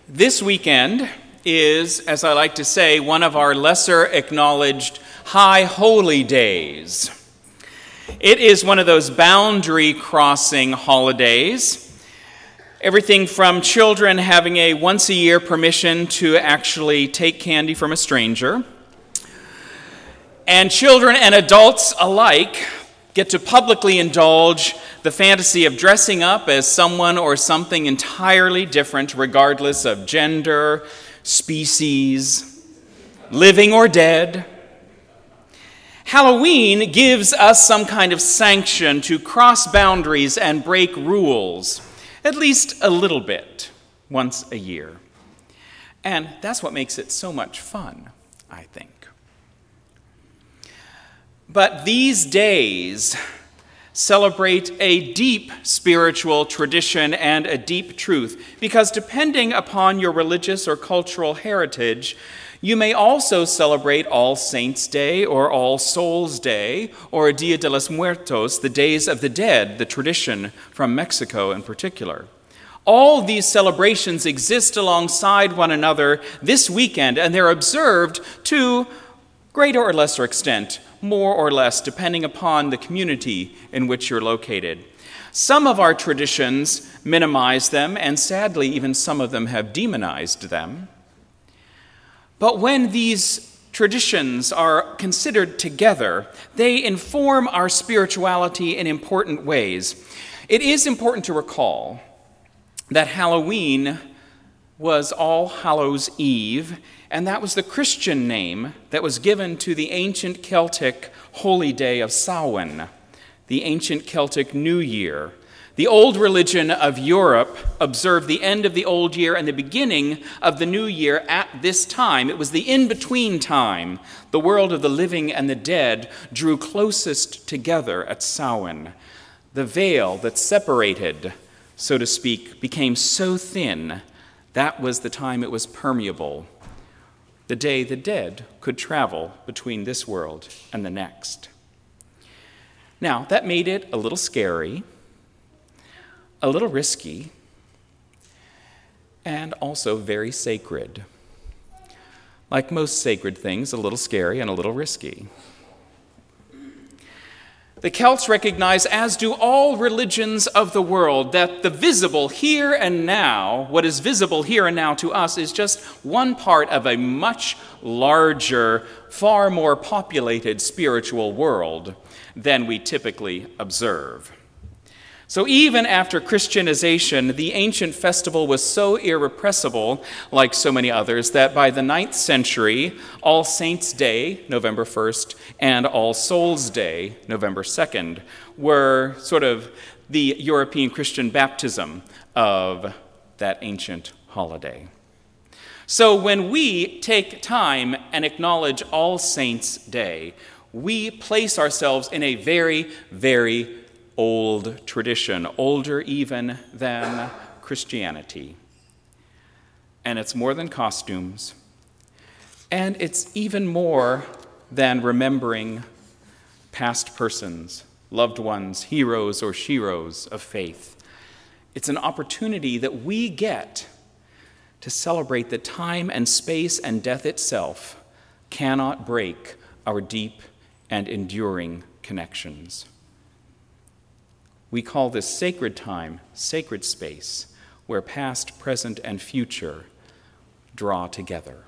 This weekend is, as I like to say, one of our lesser acknowledged high holy days. It is one of those boundary crossing holidays. Everything from children having a once a year permission to actually take candy from a stranger, and children and adults alike get to publicly indulge the fantasy of dressing up as someone or something entirely different, regardless of gender, species, living or dead. Halloween gives us some kind of sanction to cross boundaries and break rules, at least a little bit, once a year. And that's what makes it so much fun, I think. But these days celebrate a deep spiritual tradition and a deep truth, because depending upon your religious or cultural heritage, you may also celebrate All Saints' Day or All Souls' Day or Dia de los Muertos, the Days of the Dead, the tradition from Mexico in particular. All these celebrations exist alongside one another this weekend, and they're observed to greater or lesser extent, more or less, depending upon the community in which you're located. Some of our traditions minimize them, and sadly, even some of them have demonized them. But when these traditions are considered together, they inform our spirituality in important ways. It is important to recall that Halloween was All Hallows' Eve, and that was the Christian name that was given to the ancient Celtic holy day of Samhain, the ancient Celtic New Year. The old religion of Europe observed the end of the old year and the beginning of the new year at this time. It was the in-between time. The world of the living and the dead drew closest together at Samhain. The veil that separated, so to speak, became so thin that was the time it was permeable, the day the dead could travel between this world and the next. Now, that made it a little scary, a little risky, and also very sacred. Like most sacred things, a little scary and a little risky. The Celts recognize, as do all religions of the world, that the visible here and now, what is visible here and now to us, is just one part of a much larger, far more populated spiritual world than we typically observe. So even after Christianization, the ancient festival was so irrepressible, like so many others, that by the 9th century, All Saints' Day, November 1st, and All Souls' Day, November 2nd, were sort of the European Christian baptism of that ancient holiday. So when we take time and acknowledge All Saints' Day, we place ourselves in a very, very old tradition, older even than Christianity. And it's more than costumes, and it's even more than remembering past persons, loved ones, heroes or sheroes of faith. It's an opportunity that we get to celebrate that time and space and death itself cannot break our deep and enduring connections. We call this sacred time, sacred space, where past, present, and future draw together.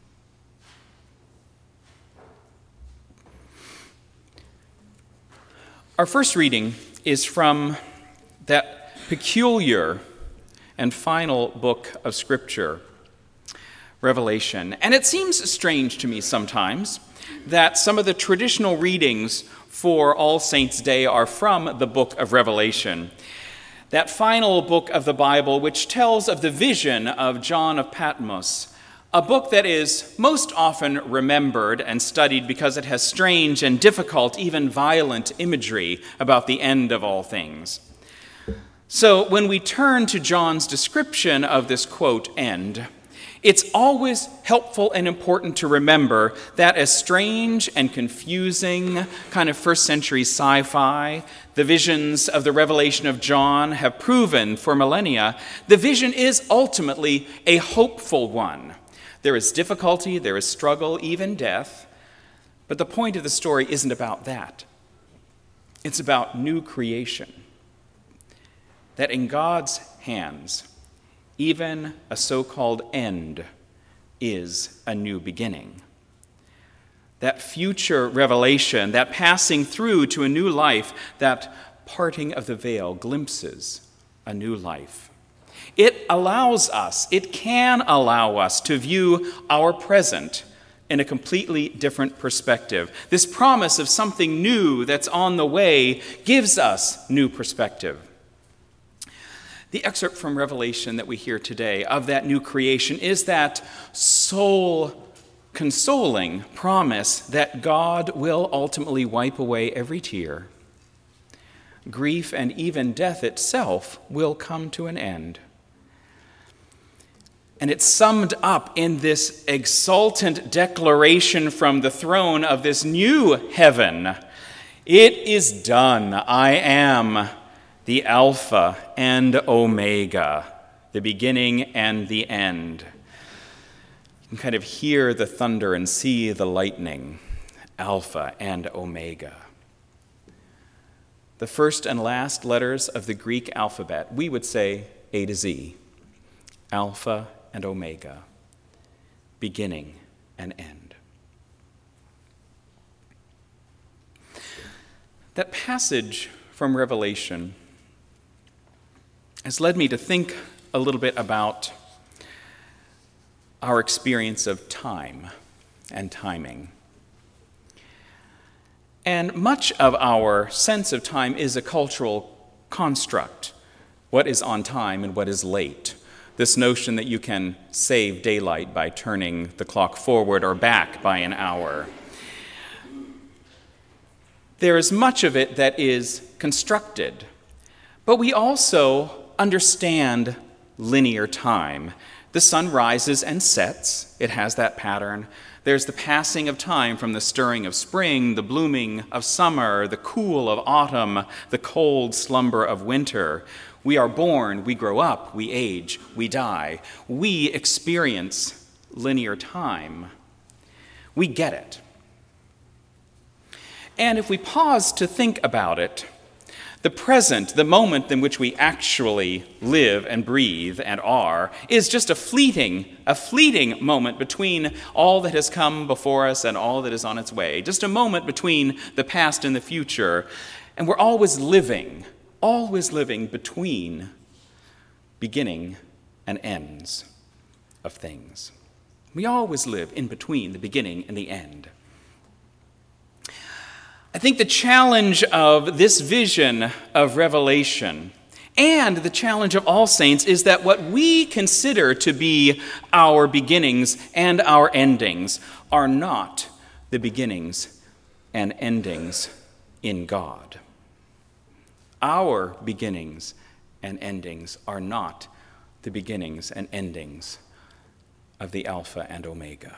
Our first reading is from that peculiar and final book of Scripture, Revelation. And it seems strange to me sometimes that some of the traditional readings for All Saints' Day are from the book of Revelation, that final book of the Bible which tells of the vision of John of Patmos, a book that is most often remembered and studied because it has strange and difficult, even violent imagery about the end of all things. So when we turn to John's description of this, quote, end, It's always helpful and important to remember that as strange and confusing kind of first century sci-fi, the visions of the Revelation of John have proven for millennia, the vision is ultimately a hopeful one. There is difficulty, there is struggle, even death, but the point of the story isn't about that. It's about new creation. That in God's hands, even a so-called end is a new beginning. That future revelation, that passing through to a new life, that parting of the veil glimpses a new life. It can allow us to view our present in a completely different perspective. This promise of something new that's on the way gives us new perspective. The excerpt from Revelation that we hear today of that new creation is that soul-consoling promise that God will ultimately wipe away every tear. Grief and even death itself will come to an end. And it's summed up in this exultant declaration from the throne of this new heaven. It is done. I am the Alpha and Omega, the beginning and the end. You can kind of hear the thunder and see the lightning, Alpha and Omega. The first and last letters of the Greek alphabet, we would say A to Z, Alpha and Omega, beginning and end. That passage from Revelation has led me to think a little bit about our experience of time and timing. And much of our sense of time is a cultural construct. What is on time and what is late? This notion that you can save daylight by turning the clock forward or back by an hour. There is much of it that is constructed, but we also understand linear time. The sun rises and sets. It has that pattern. There's the passing of time from the stirring of spring, the blooming of summer, the cool of autumn, the cold slumber of winter. We are born, we grow up, we age, we die. We experience linear time. We get it. And if we pause to think about it, the present, the moment in which we actually live and breathe and are, is just a fleeting moment between all that has come before us and all that is on its way. Just a moment between the past and the future. And we're always living between beginning and ends of things. We always live in between the beginning and the end. I think the challenge of this vision of Revelation and the challenge of all saints is that what we consider to be our beginnings and our endings are not the beginnings and endings in God. Our beginnings and endings are not the beginnings and endings of the Alpha and Omega.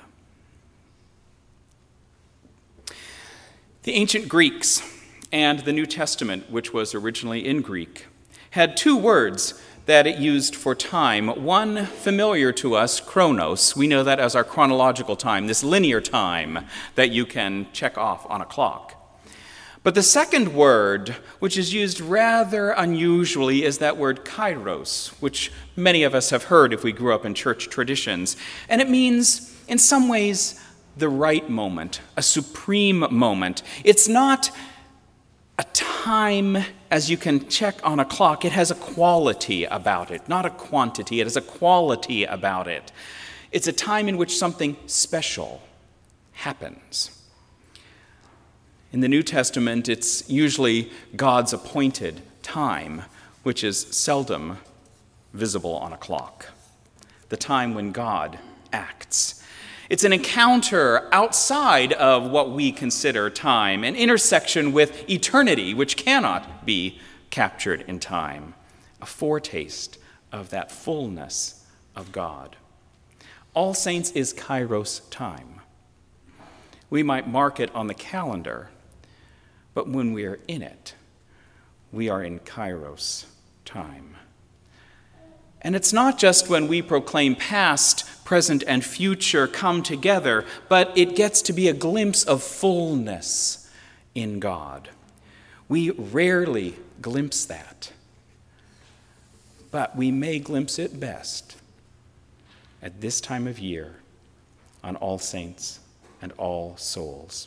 The ancient Greeks and the New Testament, which was originally in Greek, had two words that it used for time. One familiar to us, chronos. We know that as our chronological time, this linear time that you can check off on a clock. But the second word, which is used rather unusually, is that word kairos, which many of us have heard if we grew up in church traditions. And it means, in some ways, the right moment, a supreme moment. It's not a time as you can check on a clock. It has a quality about it, not a quantity. It has a quality about it. It's a time in which something special happens. In the New Testament, it's usually God's appointed time, which is seldom visible on a clock. The time when God acts. It's an encounter outside of what we consider time, an intersection with eternity, which cannot be captured in time, a foretaste of that fullness of God. All Saints is Kairos time. We might mark it on the calendar, but when we are in it, we are in Kairos time. And it's not just when we proclaim past, present, and future come together, but it gets to be a glimpse of fullness in God. We rarely glimpse that, but we may glimpse it best at this time of year on All Saints and All Souls.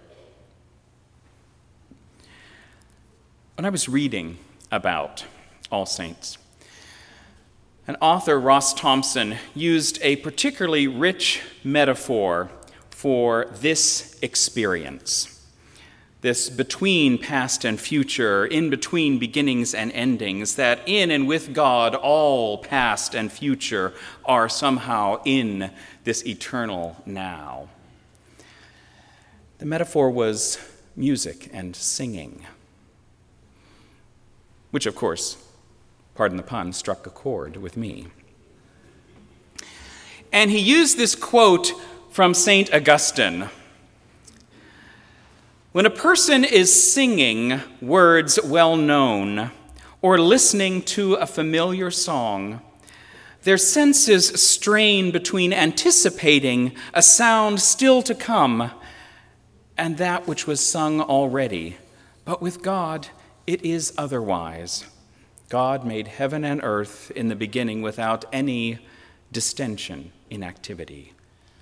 When I was reading about All Saints, an author, Ross Thompson, used a particularly rich metaphor for this experience, this between past and future, in between beginnings and endings, that in and with God, all past and future are somehow in this eternal now. The metaphor was music and singing, which, of course, pardon the pun, struck a chord with me. And he used this quote from St. Augustine. When a person is singing words well known or listening to a familiar song, their senses strain between anticipating a sound still to come and that which was sung already. But with God, it is otherwise. God made heaven and earth in the beginning without any distension in activity.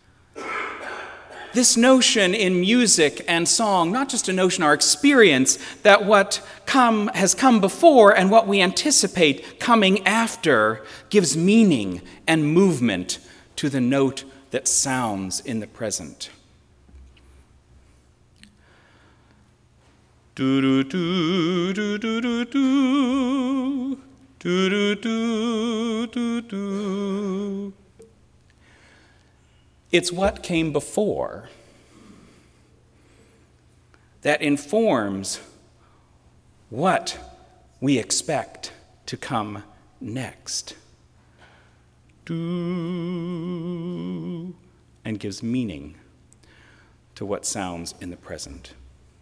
This notion in music and song, not just a notion, our experience, that what has come before and what we anticipate coming after gives meaning and movement to the note that sounds in the present. Do do do do do do do do do do do. It's what came before that informs what we expect to come next. Do, and gives meaning to what sounds in the present.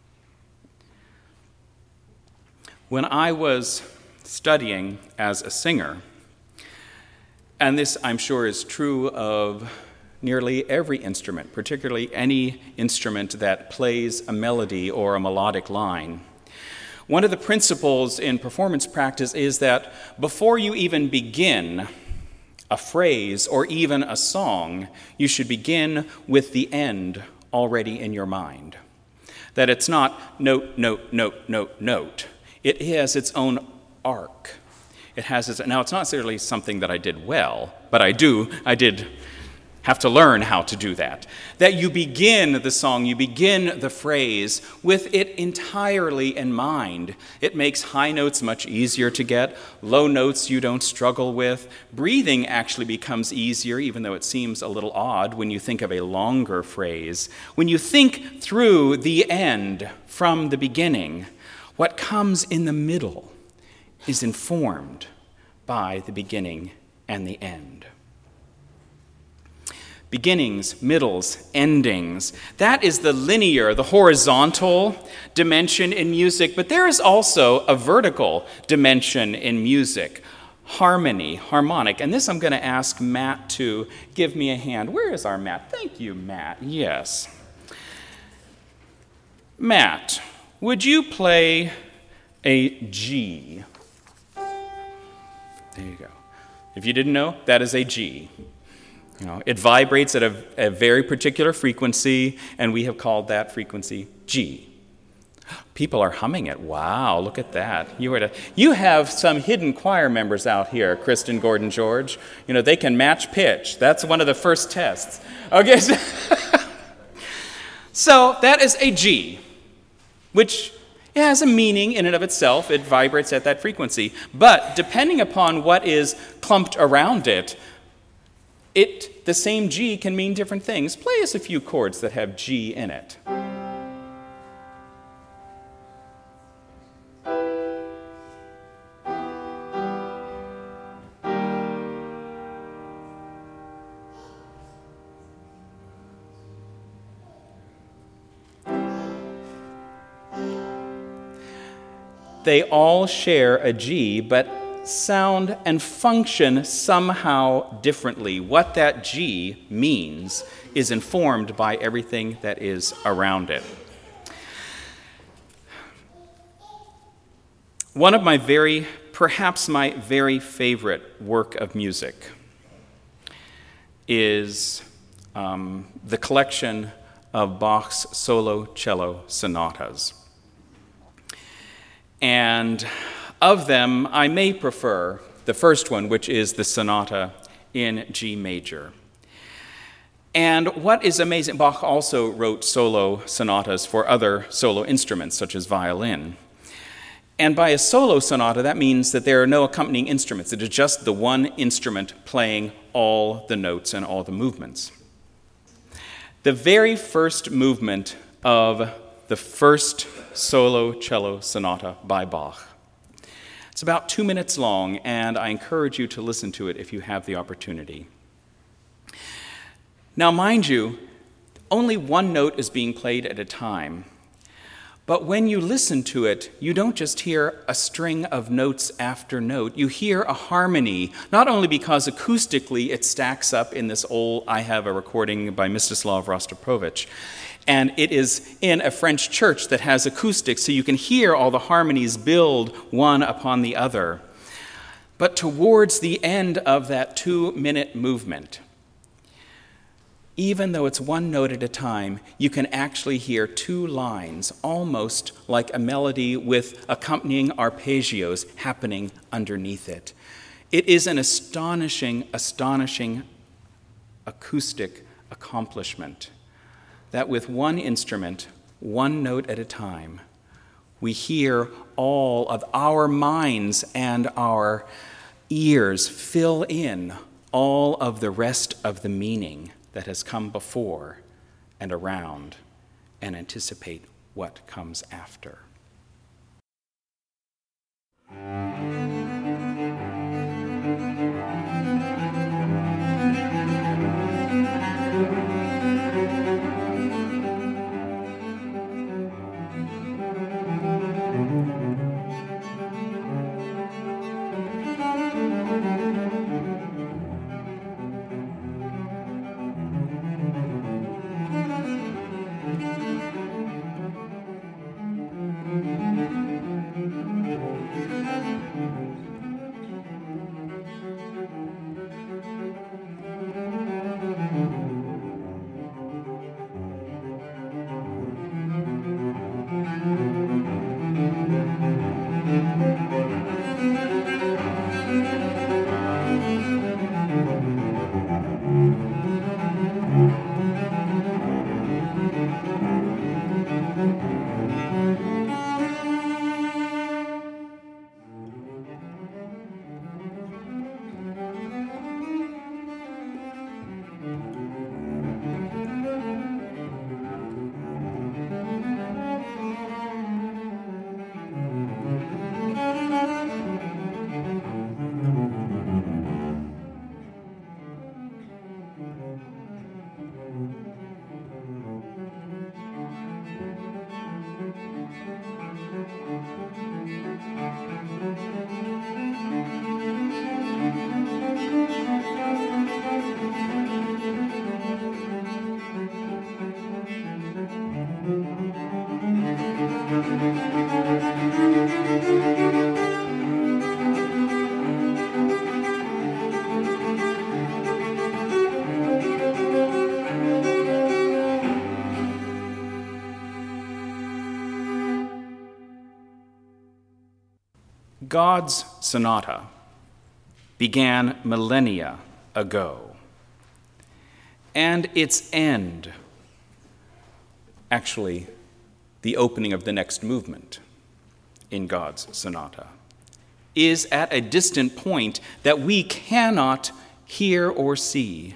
When I was studying as a singer, and this I'm sure is true of nearly every instrument, particularly any instrument that plays a melody or a melodic line, one of the principles in performance practice is that before you even begin a phrase or even a song, you should begin with the end already in your mind. That it's not note, note, note, note, note. It has its own arc. Now, it's not necessarily something that I did well, but I did have to learn how to do that. That you begin the song, you begin the phrase with it entirely in mind. It makes high notes much easier to get, low notes you don't struggle with. Breathing actually becomes easier, even though it seems a little odd when you think of a longer phrase. When you think through the end from the beginning, what comes in the middle is informed by the beginning and the end. Beginnings, middles, endings. That is the linear, the horizontal dimension in music, but there is also a vertical dimension in music. Harmony, harmonic. And this I'm going to ask Matt to give me a hand. Where is our Matt? Thank you, Matt. Yes. Matt, would you play a G? There you go. If you didn't know, that is a G. It vibrates at a very particular frequency, and we have called that frequency G. People are humming it. Wow, look at that. You have some hidden choir members out here, Kristen Gordon George. They can match pitch. That's one of the first tests. Okay, so that is a G, which it has a meaning in and of itself. It vibrates at that frequency. But depending upon what is clumped around it, the same G can mean different things. Play us a few chords that have G in it. They all share a G, but sound and function somehow differently. What that G means is informed by everything that is around it. One of perhaps my very favorite work of music is the collection of Bach's solo cello sonatas. And of them, I may prefer the first one, which is the sonata in G major. And what is amazing, Bach also wrote solo sonatas for other solo instruments, such as violin. And by a solo sonata, that means that there are no accompanying instruments. It is just the one instrument playing all the notes and all the movements. The very first movement of the first solo cello sonata by Bach. It's about 2 minutes long, and I encourage you to listen to it if you have the opportunity. Now, mind you, only one note is being played at a time. But when you listen to it, you don't just hear a string of notes after note. You hear a harmony, not only because acoustically it stacks up in this I have a recording by Mstislav Rostropovich, and it is in a French church that has acoustics, so you can hear all the harmonies build one upon the other. But towards the end of that 2-minute movement, even though it's one note at a time, you can actually hear 2 lines, almost like a melody with accompanying arpeggios happening underneath it. It is an astonishing acoustic accomplishment that with one instrument, one note at a time, we hear all of our minds and our ears fill in all of the rest of the meaning that has come before and around and anticipate what comes after. God's sonata began millennia ago, and its end, actually the opening of the next movement in God's sonata, is at a distant point that we cannot hear or see.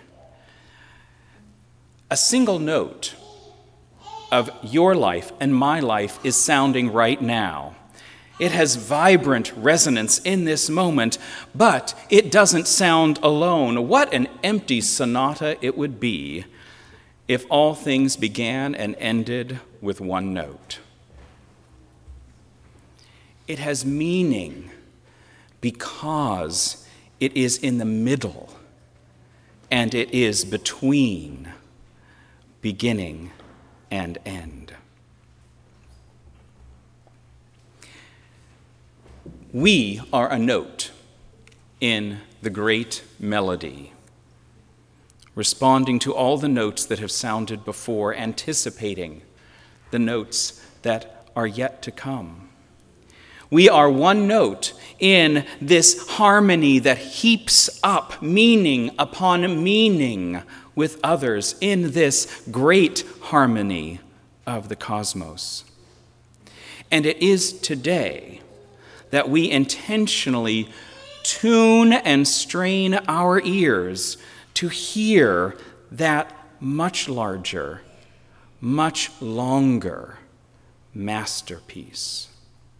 A single note of your life and my life is sounding right now. It has vibrant resonance in this moment, but it doesn't sound alone. What an empty sonata it would be if all things began and ended with one note. It has meaning because it is in the middle and it is between beginning and end. We are a note in the great melody, responding to all the notes that have sounded before, anticipating the notes that are yet to come. We are one note in this harmony that heaps up meaning upon meaning with others in this great harmony of the cosmos. And it is today that we intentionally tune and strain our ears to hear that much larger, much longer masterpiece.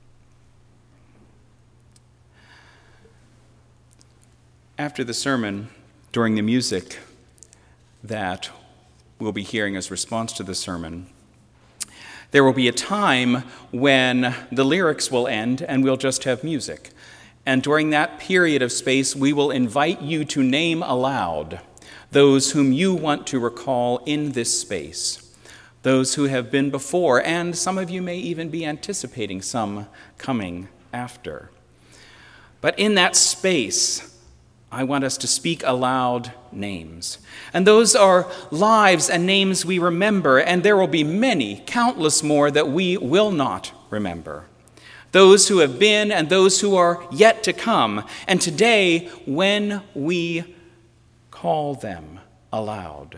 After the sermon, during the music that we'll be hearing as response to the sermon, there will be a time when the lyrics will end and we'll just have music. And during that period of space, we will invite you to name aloud those whom you want to recall in this space, those who have been before, and some of you may even be anticipating some coming after. But in that space, I want us to speak aloud names. And those are lives and names we remember, and there will be many, countless more that we will not remember. Those who have been and those who are yet to come. And today, when we call them aloud,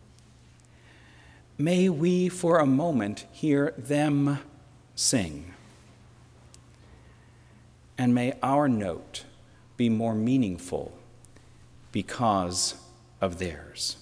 may we for a moment hear them sing. And may our note be more meaningful because of theirs.